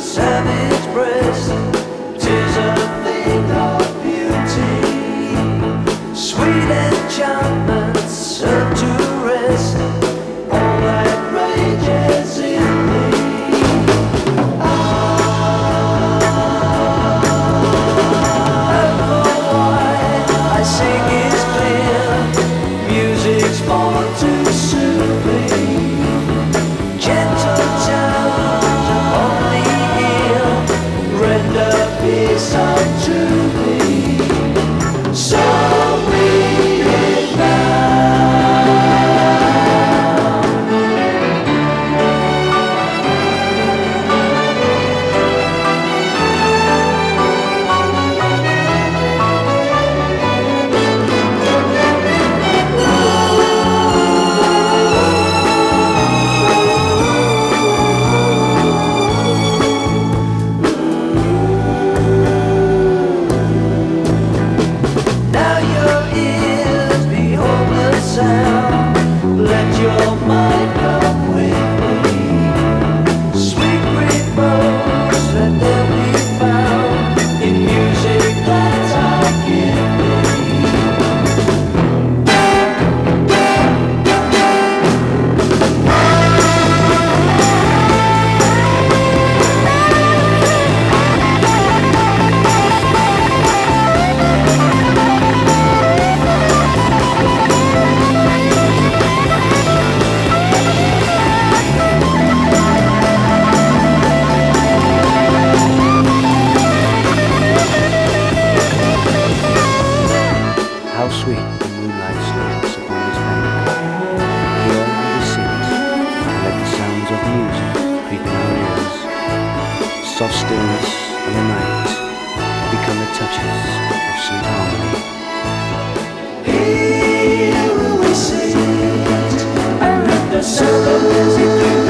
savage breast. 'Tis a thing of beauty, sweet enchantments serve to rest all that rages in thee. And for why I sing is clear, music's born to soothe me. Gentle tones upon the ear render peace unto me. So read it let your mind come with me. Sweet repose that there be found in music that I give thee. How sweet the moonlight sleeps upon this bank. Here we sit and let the sounds of music creep in our ears. Soft stillness and the night become the touches of sweet harmony. Here we sit and let the sound of music creep